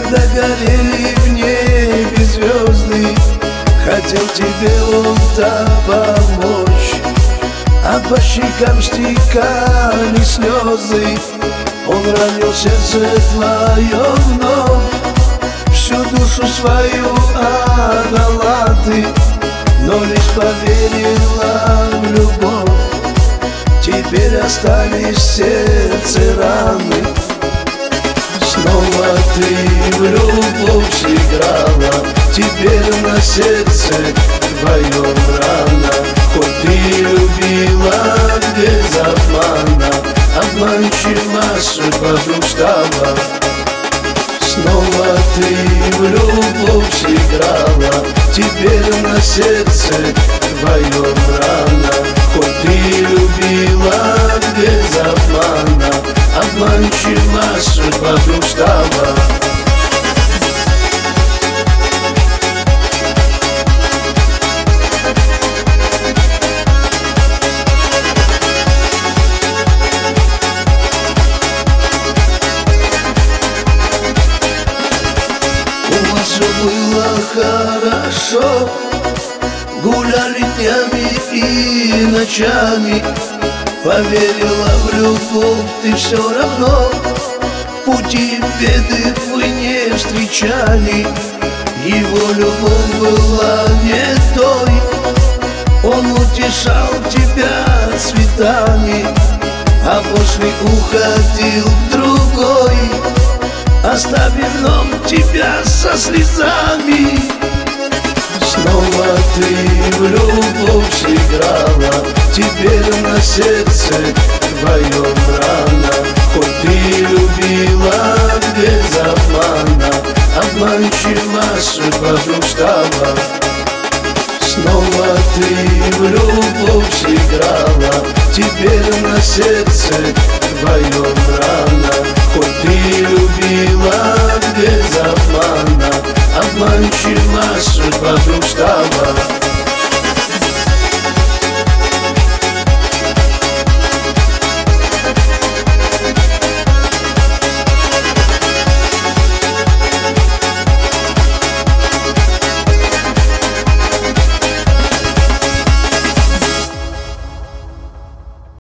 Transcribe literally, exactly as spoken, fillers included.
когда горели в небе звезды. Хотел тебе он-то помочь, а по щекам стекали слезы. Он ранил сердце твое вновь, всю душу свою отдала ты, но лишь поверила в любовь. Теперь остались в сердце раны. Снова ты в любовь сыграла, теперь на сердце твоем рана. Хоть ты любила без обмана, обманчива судьба вдруг стала. Снова ты в любовь сыграла, теперь на сердце твоем рана. Хоть ты любила без обмана, обманчива судьба вдруг стала. У вас все было хорошо, гуляли днями и ночами. Поверила в любовь ты все равно, в пути беды вы не встречали. Его любовь была не той, он утешал тебя цветами, а после уходил к другой, оставив вновь тебя со слезами. Снова ты в любовь сыграла, теперь на сердце твоем рана. Хоть ты любила без обмана, обманчива судьба вдруг стала. Снова ты в любовь сыграла, теперь на сердце твоем рана. Хоть ты любила без обмана, обманчива судьба вдруг стала.